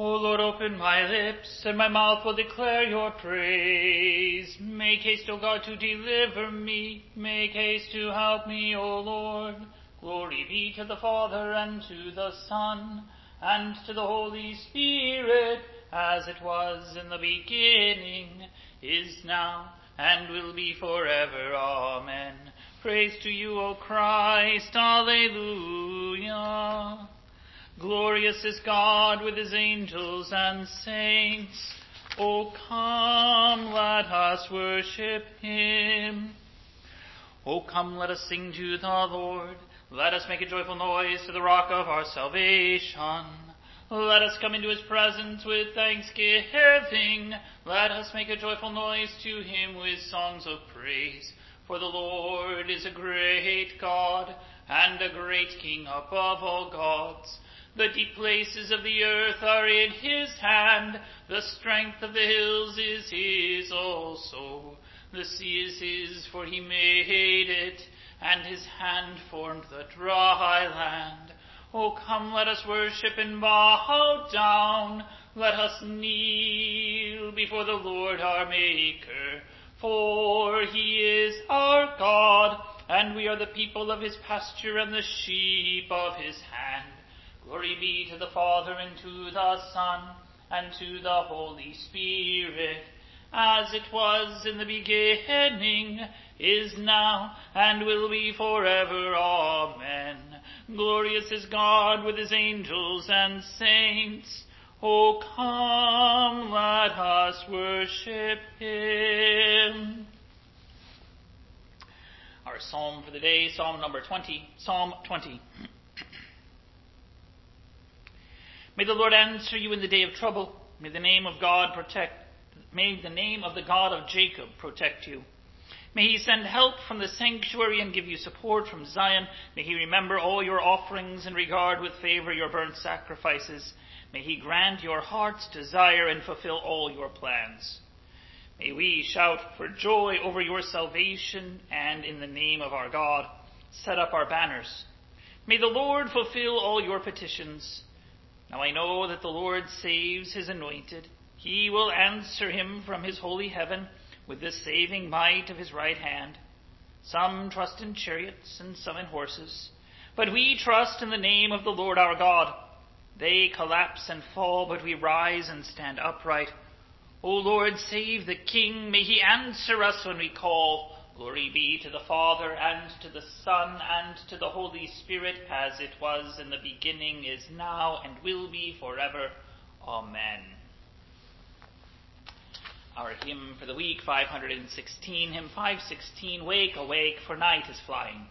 O Lord, open my lips, and my mouth will declare your praise. Make haste, O God, to deliver me. Make haste to help me, O Lord. Glory be to the Father, and to the Son, and to the Holy Spirit, as it was in the beginning, is now, and will be forever. Amen. Praise to you, O Christ. Alleluia. Glorious is God with his angels and saints. O come, let us worship him. O come, let us sing to the Lord. Let us make a joyful noise to the rock of our salvation. Let us come into his presence with thanksgiving. Let us make a joyful noise to him with songs of praise. For the Lord is a great God and a great King above all gods. The deep places of the earth are in his hand. The strength of the hills is his also. The sea is his, for he made it, and his hand formed the dry land. O come, let us worship and bow down. Let us kneel before the Lord our Maker. For he is our God, and we are the people of his pasture and the sheep of his hand. Glory be to the Father, and to the Son, and to the Holy Spirit, as it was in the beginning, is now, and will be forever. Amen. Glorious is God with his angels and saints. O come, let us worship him. Our psalm for the day, Psalm 20. May the Lord answer you in the day of trouble. May the name of the God of Jacob protect you. May he send help from the sanctuary and give you support from Zion. May he remember all your offerings and regard with favor your burnt sacrifices. May he grant your heart's desire and fulfill all your plans. May we shout for joy over your salvation, and in the name of our God set up our banners. May the Lord fulfill all your petitions. Now I know that the Lord saves his anointed. He will answer him from his holy heaven with the saving might of his right hand. Some trust in chariots and some in horses, but we trust in the name of the Lord our God. They collapse and fall, but we rise and stand upright. O Lord, save the King. May he answer us when we call. Glory be to the Father, and to the Son, and to the Holy Spirit, as it was in the beginning, is now, and will be forever. Amen. Our hymn for the week, 516, hymn 516, Wake, Awake, for night is flying.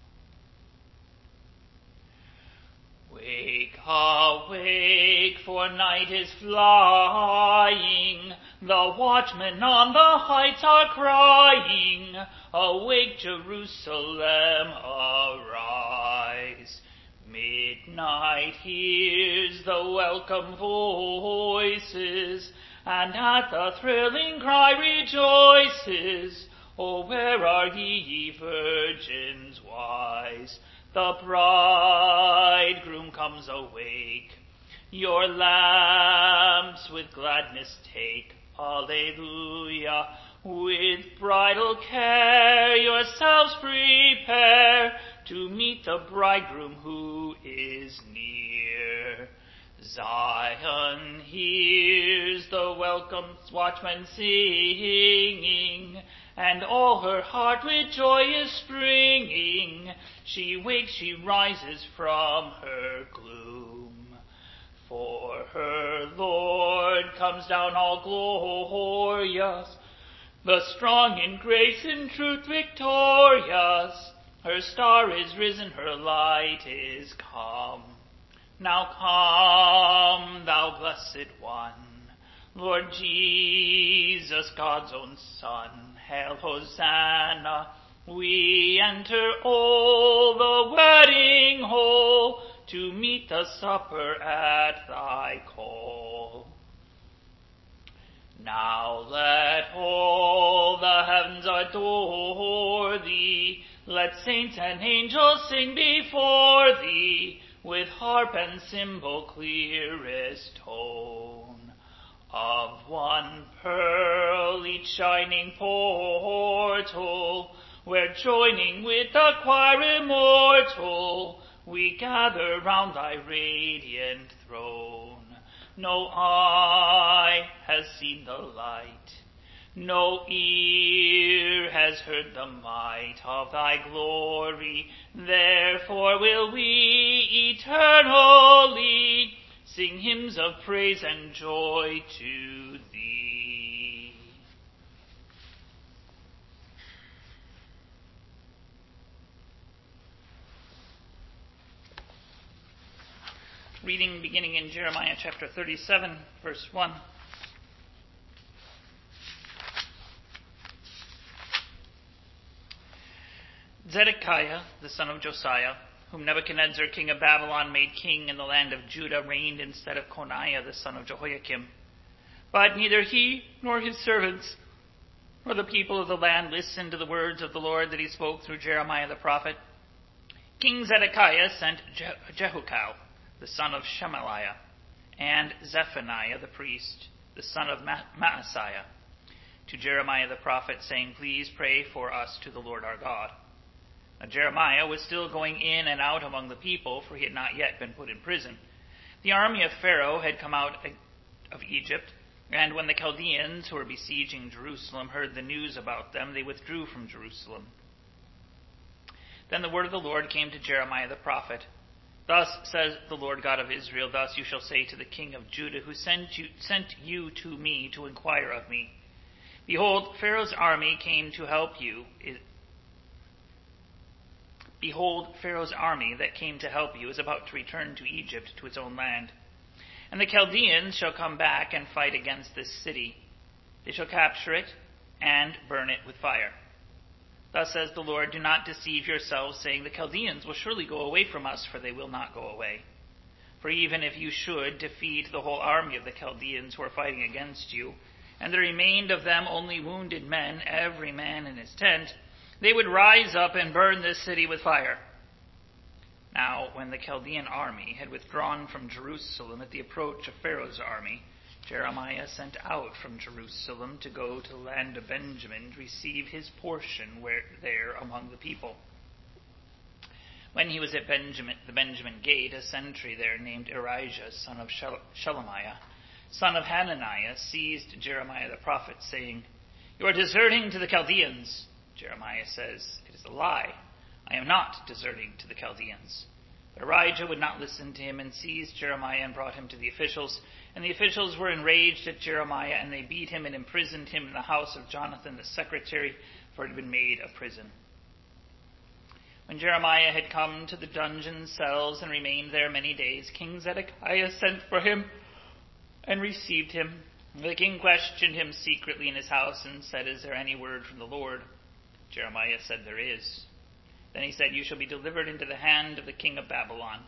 Wake, awake, for night is flying. The watchmen on the heights are crying, Awake, Jerusalem, arise. Midnight hears the welcome voices, and at the thrilling cry rejoices. Oh, where are ye, virgins wise? The bridegroom comes, awake. Your lamps with gladness take. Alleluia. With bridal care yourselves prepare to meet the bridegroom who is near. Zion hears the welcome watchman singing, and all her heart with joy is springing. She wakes, she rises from her gloom. For her Lord comes down all glorious, the strong in grace and truth victorious. Her star is risen, her light is come. Now come, thou blessed one, Lord Jesus, God's own Son. Hail, Hosanna, we enter all the wedding hall to meet the supper at thy call. Now let all the heavens adore thee, let saints and angels sing before thee, with harp and cymbal clearest tone. one pearl, each shining portal, where joining with the choir immortal, we gather round thy radiant throne. No eye has seen the light, no ear has heard the might of thy glory. Therefore will we eternally sing hymns of praise and joy to thee. Reading beginning in Jeremiah chapter 37, verse 1. Zedekiah, the son of Josiah, whom Nebuchadnezzar, king of Babylon, made king in the land of Judah, reigned instead of Coniah, the son of Jehoiakim. But neither he nor his servants nor the people of the land listened to the words of the Lord that he spoke through Jeremiah the prophet. King Zedekiah sent Jehukal, the son of Shemaliah, and Zephaniah the priest, the son of Maaseiah, to Jeremiah the prophet, saying, Please pray for us to the Lord our God. Now Jeremiah was still going in and out among the people, for he had not yet been put in prison. The army of Pharaoh had come out of Egypt, and when the Chaldeans, who were besieging Jerusalem, heard the news about them, they withdrew from Jerusalem. Then the word of the Lord came to Jeremiah the prophet. Thus says the Lord God of Israel, Thus you shall say to the king of Judah, who sent you to me to inquire of me, Behold, Pharaoh's army came to help you. Behold, Pharaoh's army that came to help you is about to return to Egypt, to its own land. And the Chaldeans shall come back and fight against this city. They shall capture it and burn it with fire. Thus says the Lord, Do not deceive yourselves, saying, The Chaldeans will surely go away from us, for they will not go away. For even if you should defeat the whole army of the Chaldeans who are fighting against you, and there remained of them only wounded men, every man in his tent, they would rise up and burn this city with fire. Now, when the Chaldean army had withdrawn from Jerusalem at the approach of Pharaoh's army, Jeremiah sent out from Jerusalem to go to the land of Benjamin to receive his portion there among the people. When he was at the Benjamin gate, a sentry there named Erijah, son of Shelemiah, son of Hananiah, seized Jeremiah the prophet, saying, You are deserting to the Chaldeans. Jeremiah says, It is a lie. I am not deserting to the Chaldeans. But Erijah would not listen to him and seized Jeremiah and brought him to the officials. And the officials were enraged at Jeremiah, and they beat him and imprisoned him in the house of Jonathan the secretary, for it had been made a prison. When Jeremiah had come to the dungeon cells and remained there many days, King Zedekiah sent for him and received him. The king questioned him secretly in his house and said, Is there any word from the Lord? Jeremiah said, There is. Then he said, You shall be delivered into the hand of the king of Babylon.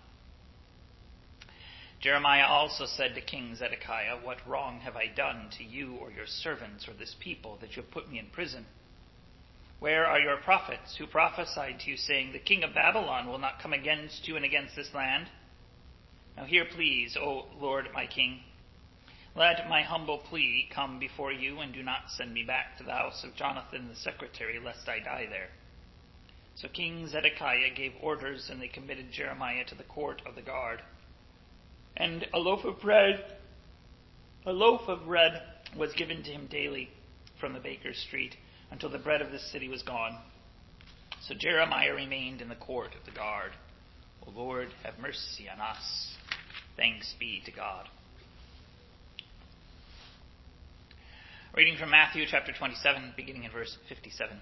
Jeremiah also said to King Zedekiah, What wrong have I done to you or your servants or this people that you have put me in prison? Where are your prophets who prophesied to you, saying, The king of Babylon will not come against you and against this land? Now hear, please, O Lord my king. Let my humble plea come before you, and do not send me back to the house of Jonathan the secretary, lest I die there. So King Zedekiah gave orders, and they committed Jeremiah to the court of the guard. And a loaf of bread was given to him daily from the baker's street, until the bread of the city was gone. So Jeremiah remained in the court of the guard. O Lord, have mercy on us. Thanks be to God. Reading from Matthew chapter 27, beginning in verse 57.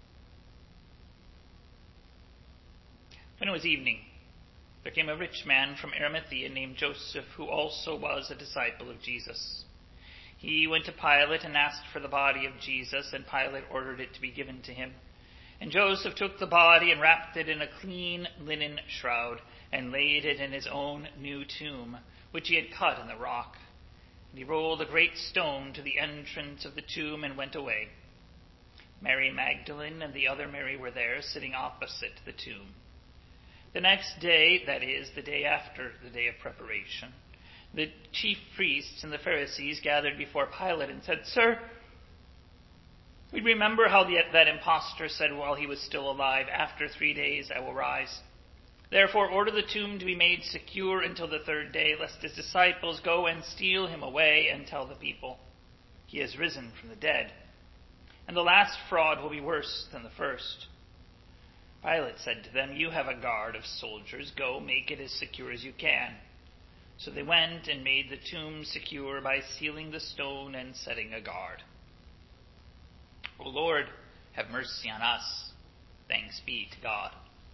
When it was evening, there came a rich man from Arimathea named Joseph, who also was a disciple of Jesus. He went to Pilate and asked for the body of Jesus, and Pilate ordered it to be given to him. And Joseph took the body and wrapped it in a clean linen shroud, and laid it in his own new tomb, which he had cut in the rock. And he rolled a great stone to the entrance of the tomb and went away. Mary Magdalene and the other Mary were there, sitting opposite the tomb. The next day, that is, the day after the day of preparation, The chief priests and the Pharisees gathered before Pilate and said, "Sir, we remember how that impostor said while he was still alive, 'After 3 days I will rise.' Therefore order the tomb to be made secure until the 3rd day, lest his disciples go and steal him away and tell the people, 'He has risen from the dead.' And the last fraud will be worse than the first." Pilate said to them, "You have a guard of soldiers. Go, make it as secure as you can." So they went and made the tomb secure by sealing the stone and setting a guard. O Lord, have mercy on us. Thanks be to God.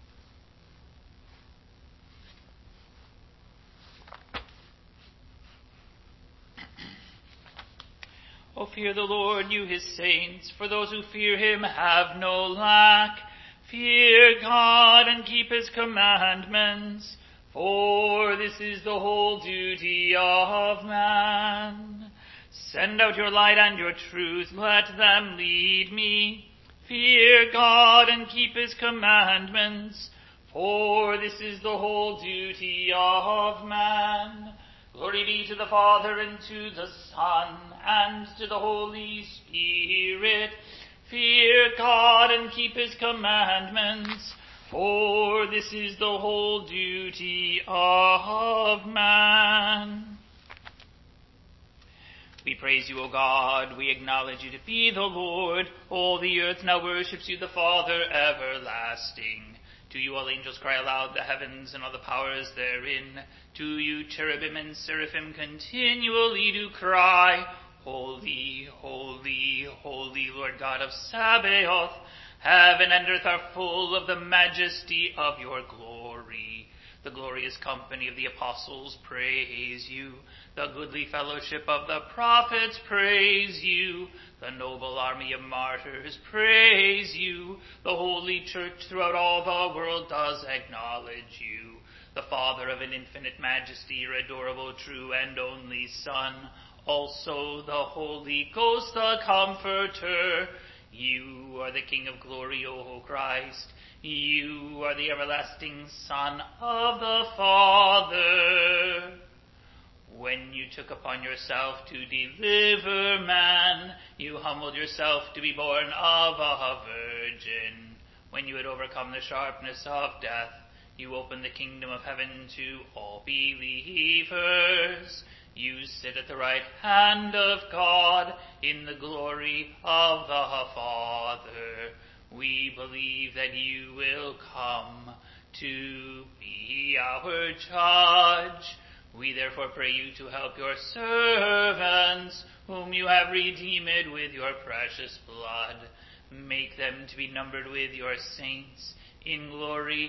O fear the Lord, you his saints, for those who fear him have no lack. Fear God and keep his commandments, for this is the whole duty of man. Send out your light and your truth, let them lead me. Fear God and keep his commandments, for this is the whole duty of man. Glory be to the Father, and to the Son, and to the Holy Spirit. Fear God and keep his commandments, for this is the whole duty of man. We praise you, O God. We acknowledge you to be the Lord. All the earth now worships you, the Father everlasting. To you all angels cry aloud, the heavens and all the powers therein. To you cherubim and seraphim continually do cry, Holy, holy, holy, Lord God of Sabaoth. Heaven and earth are full of the majesty of your glory. The glorious company of the apostles praise you. The goodly fellowship of the prophets praise you. The noble army of martyrs praise you. The holy church throughout all the world does acknowledge you. The Father of an infinite majesty, your adorable, true, and only Son. Also the Holy Ghost, the Comforter. You are the King of glory, O Christ. You are the everlasting Son of the Father. When you took upon yourself to deliver man, you humbled yourself to be born of a virgin. When you had overcome the sharpness of death, you opened the kingdom of heaven to all believers. You sit at the right hand of God in the glory of the Father. We believe that you will come to be our judge. We therefore pray you to help your servants, whom you have redeemed with your precious blood. Make them to be numbered with your saints in glory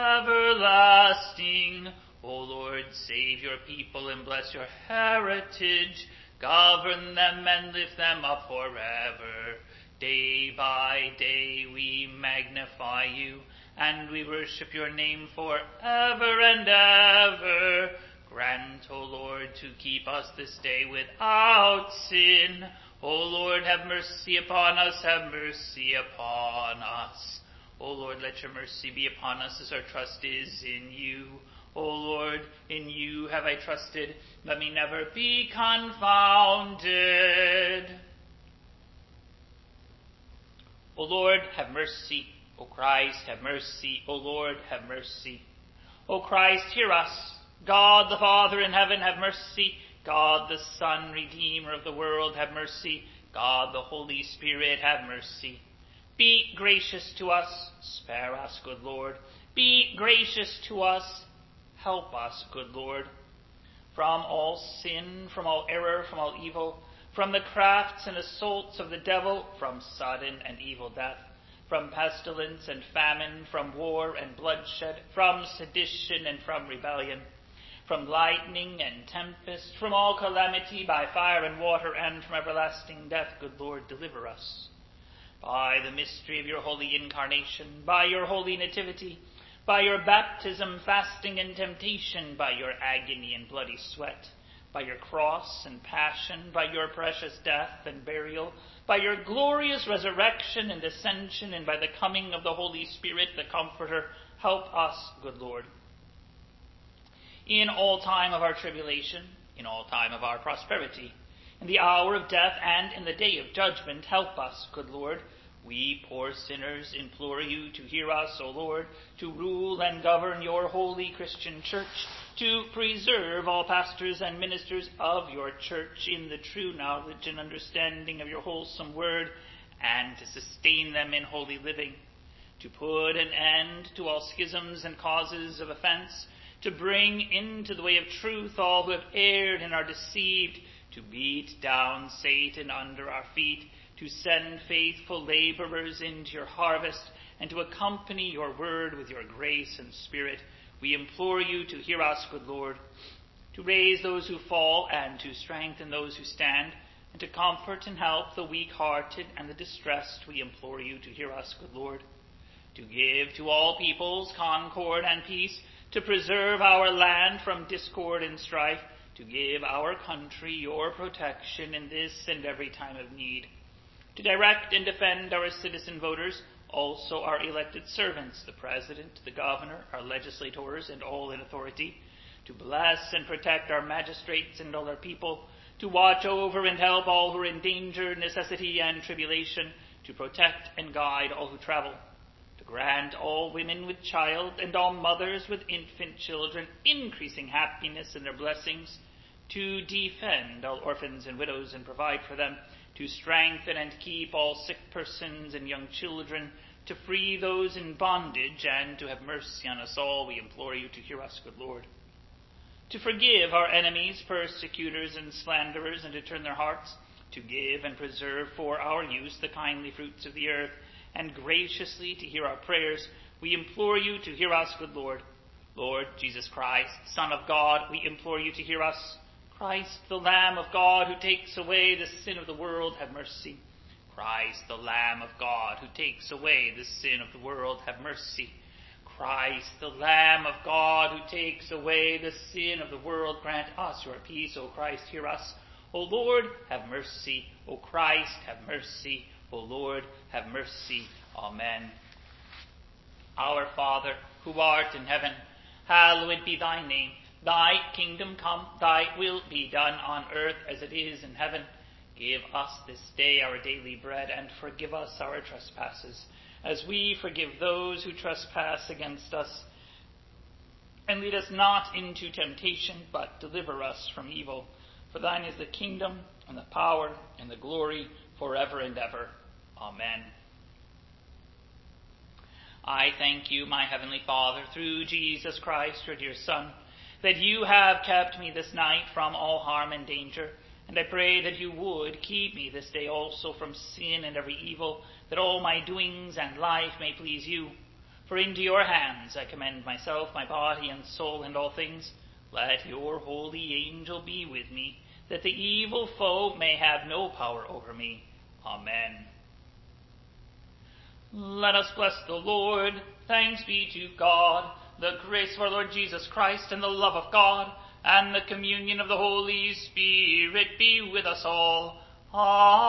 everlasting. O Lord, save your people and bless your heritage. Govern them and lift them up forever. Day by day we magnify you, and we worship your name forever and ever. Grant, O Lord, to keep us this day without sin. O Lord, have mercy upon us, have mercy upon us. O Lord, let your mercy be upon us as our trust is in you. O Lord, in you have I trusted. Let me never be confounded. O Lord, have mercy. O Christ, have mercy. O Lord, have mercy. O Christ, hear us. God the Father in heaven, have mercy. God the Son, Redeemer of the world, have mercy. God the Holy Spirit, have mercy. Be gracious to us. Spare us, good Lord. Be gracious to us. Help us, good Lord. From all sin, from all error, from all evil, from the crafts and assaults of the devil, from sudden and evil death, from pestilence and famine, from war and bloodshed, from sedition and from rebellion, from lightning and tempest, from all calamity by fire and water, and from everlasting death, good Lord, deliver us. By the mystery of your holy incarnation, by your holy nativity, by your baptism, fasting, and temptation, by your agony and bloody sweat, by your cross and passion, by your precious death and burial, by your glorious resurrection and ascension, and by the coming of the Holy Spirit, the Comforter, help us, good Lord. In all time of our tribulation, in all time of our prosperity. In the hour of death and in the day of judgment, help us, good Lord. We poor sinners implore you to hear us, O Lord, to rule and govern your holy Christian church, to preserve all pastors and ministers of your church in the true knowledge and understanding of your wholesome word, and to sustain them in holy living, to put an end to all schisms and causes of offense, to bring into the way of truth all who have erred and are deceived, to beat down Satan under our feet, to send faithful laborers into your harvest, and to accompany your word with your grace and spirit. We implore you to hear us, good Lord, to raise those who fall and to strengthen those who stand, and to comfort and help the weak-hearted and the distressed. We implore you to hear us, good Lord, to give to all peoples concord and peace, to preserve our land from discord and strife, to give our country your protection in this and every time of need, to direct and defend our citizen voters, also our elected servants, the President, the Governor, our legislators, and all in authority, to bless and protect our magistrates and all our people, to watch over and help all who are in danger, necessity, and tribulation, to protect and guide all who travel, to grant all women with child and all mothers with infant children increasing happiness in their blessings, to defend all orphans and widows and provide for them, to strengthen and keep all sick persons and young children, to free those in bondage, and to have mercy on us all. We implore you to hear us, good Lord. To forgive our enemies, persecutors, and slanderers, and to turn their hearts, to give and preserve for our use the kindly fruits of the earth, and graciously to hear our prayers. We implore you to hear us, good Lord. Lord Jesus Christ, Son of God, we implore you to hear us. Christ, the Lamb of God, who takes away the sin of the world, have mercy. Christ, the Lamb of God, who takes away the sin of the world, have mercy. Christ, the Lamb of God, who takes away the sin of the world, grant us your peace. O Christ, hear us. O Lord, have mercy. O Christ, have mercy. O Lord, have mercy. Amen. Our Father, who art in heaven, hallowed be thy name. Thy kingdom come, thy will be done on earth as it is in heaven. Give us this day our daily bread, and forgive us our trespasses, as we forgive those who trespass against us. And lead us not into temptation, but deliver us from evil. For thine is the kingdom, and the power, and the glory, forever and ever. Amen. I thank you, my heavenly Father, through Jesus Christ, your dear Son, that you have kept me this night from all harm and danger. And I pray that you would keep me this day also from sin and every evil, that all my doings and life may please you. For into your hands I commend myself, my body and soul, and all things. Let your holy angel be with me, that the evil foe may have no power over me. Amen. Let us bless the Lord. Thanks be to God. The grace of our Lord Jesus Christ, and the love of God, and the communion of the Holy Spirit be with us all. Amen.